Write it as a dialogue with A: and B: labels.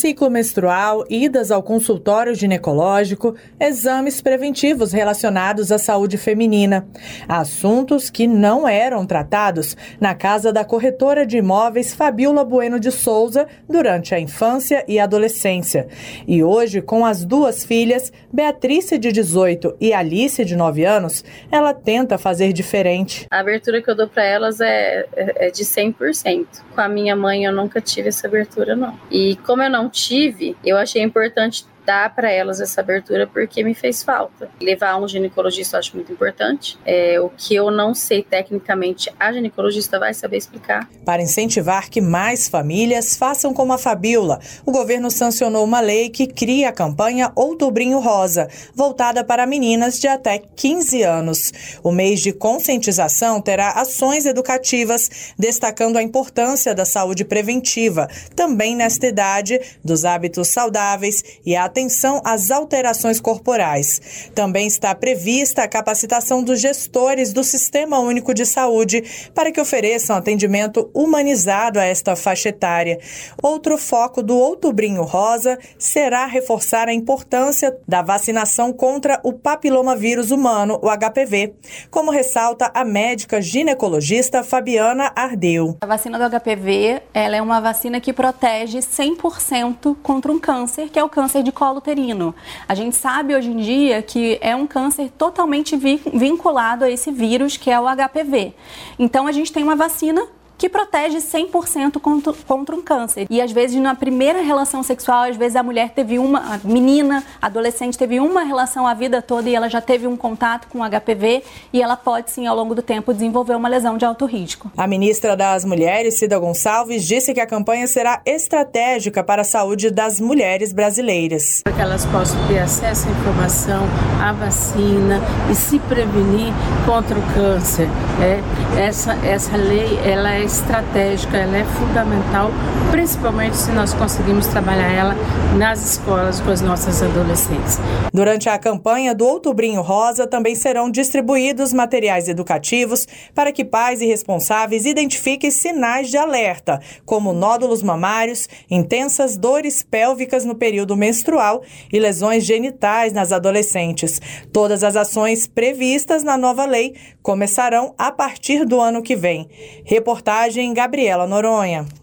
A: ciclo menstrual, idas ao consultório ginecológico, exames preventivos relacionados à saúde feminina. Assuntos que não eram tratados na casa da corretora de imóveis Fabíola Bueno de Souza durante a infância e adolescência. E hoje, com as duas filhas, Beatrice de 18 e Alice de 9 anos, ela tenta fazer diferente.
B: A abertura que eu dou para elas é de 100%. Com a minha mãe eu nunca tive essa abertura, não. E como eu não tive, eu achei importante dar para elas essa abertura porque me fez falta. Levar um ginecologista eu acho muito importante. O que eu não sei tecnicamente, a ginecologista vai saber explicar.
A: Para incentivar que mais famílias façam como a Fabíola, o governo sancionou uma lei que cria a campanha Outubrinho Rosa, voltada para meninas de até 15 anos. O mês de conscientização terá ações educativas, destacando a importância da saúde preventiva, também nesta idade, dos hábitos saudáveis e a atenção às alterações corporais. Também está prevista a capacitação dos gestores do Sistema Único de Saúde para que ofereçam atendimento humanizado a esta faixa etária. Outro foco do Outubrinho Rosa será reforçar a importância da vacinação contra o papilomavírus humano, o HPV, como ressalta a médica ginecologista Fabiana Ardeu.
C: A vacina do HPV, ela é uma vacina que protege 100% contra um câncer, que é o câncer de colo uterino. A gente sabe hoje em dia que é um câncer totalmente vinculado a esse vírus que é o HPV. Então a gente tem uma vacina que protege 100% contra um câncer. E às vezes na primeira relação sexual, às vezes a menina, adolescente teve uma relação a vida toda e ela já teve um contato com HPV e ela pode sim ao longo do tempo desenvolver uma lesão de alto risco.
A: A ministra das Mulheres, Cida Gonçalves, disse que a campanha será estratégica para a saúde das mulheres brasileiras.
D: Para que elas possam ter acesso à informação, à vacina e se prevenir contra o câncer. Essa lei, ela é estratégica, ela é fundamental, principalmente se nós conseguimos trabalhar ela nas escolas com as nossas adolescentes.
A: Durante a campanha do Outubrinho Rosa, também serão distribuídos materiais educativos para que pais e responsáveis identifiquem sinais de alerta, como nódulos mamários, intensas dores pélvicas no período menstrual e lesões genitais nas adolescentes. Todas as ações previstas na nova lei começarão a partir do ano que vem. Reportagem Gabriela Noronha.